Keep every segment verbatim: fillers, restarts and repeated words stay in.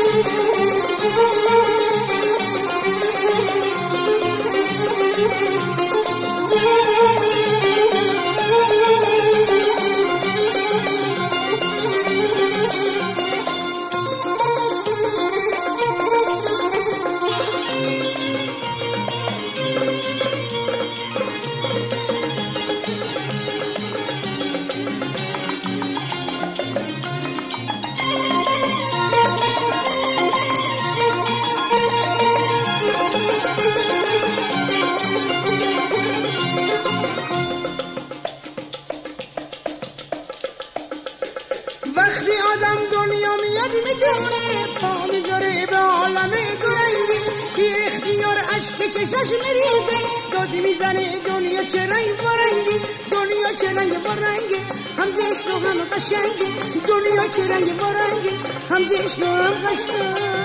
وقتی آدم دنیا میاد میدونه پا میذاره به عالم دورنگی، بی اختیار اشک چشاش میریزه، دادی میزنه دنیا چه رنگ برنگی، دنیا چه رنگ برنگی، هم زشت و هم قشنگی، دنیا چه رنگ برنگی، هم زشت و هم قشنگی.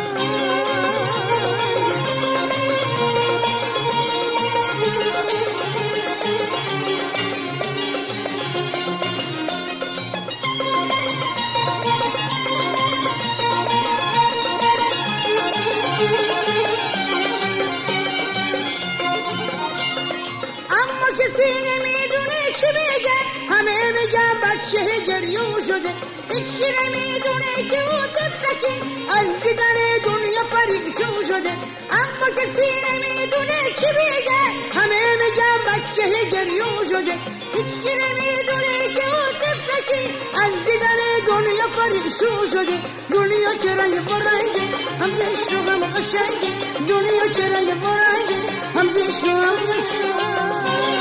کسی نمیدونه چی بگه، همه میگن بچه گریون شده، هیچی نمیدونه که او طفلکی از دیدن دنیا پریشون شده. اما کسی نمیدونه چی بگه، همه میگن بچه گریون شده، هیچی نمیدونه که او طفلکی از دیدن دنیا پریشون شده. دنیا چه رنگ برنگه، هم زشت و هم قشنگه، دنیا چه رنگ برنگه، هم زشت و هم قشنگه.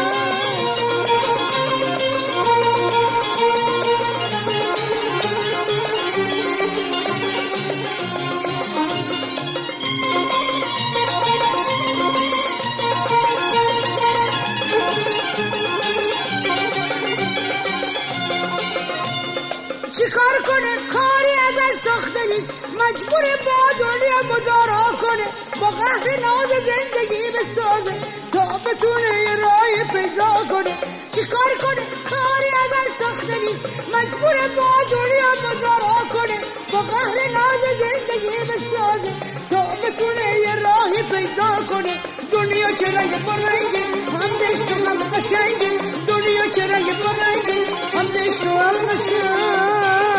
چیکار کنه کاری ازش ساخته نیست، مجبور با دنیا مدارا کنه، با قهر ناز زندگی بسازه تا بتونه یه راهی پیدا کنه. چیکار کنه کاری ازش ساخته نیست، مجبور با دنیا مدارا کنه، با قهر ناز زندگی بسازه تا بتونه یه راهی پیدا کنه. دنیا چه رنگ برنگه، هم زشت و هم قشنگه، دنیا چه رنگ برنگه، هم زشت و هم قشنگه.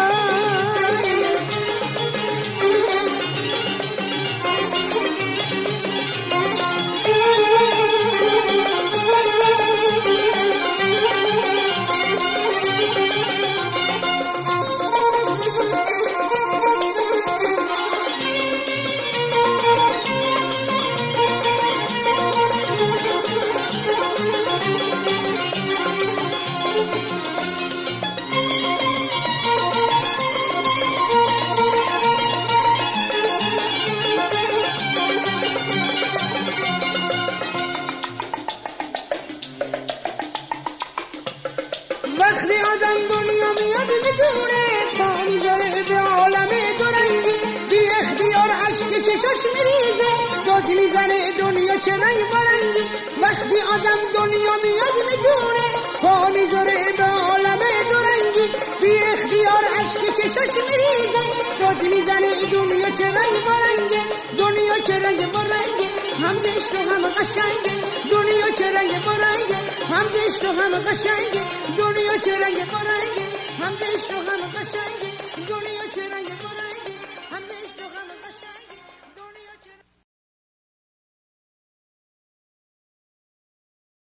وقتی آدم دنیا میاد میدونه پا میذاره به عالم دورنگی، بی اختیار اشک چشاش میریزه، داد میزنه دنیا چه رنگ برنگی. وقتی آدم دنیا میاد میدونه پا میذاره به عالم دورنگی، بی اختیار اشک چشاش میریزه، داد میزنه دنیا چه رنگ برنگی، دنیا چه رنگ برنگی، هم زشت و هم قشنگه، دنیا چه رنگ برنگی، هم زشت و هم قشنگه، دنیا چه رنگ برنگه، هم زشت و هم قشنگه، دنیا چه رنگ برنگه.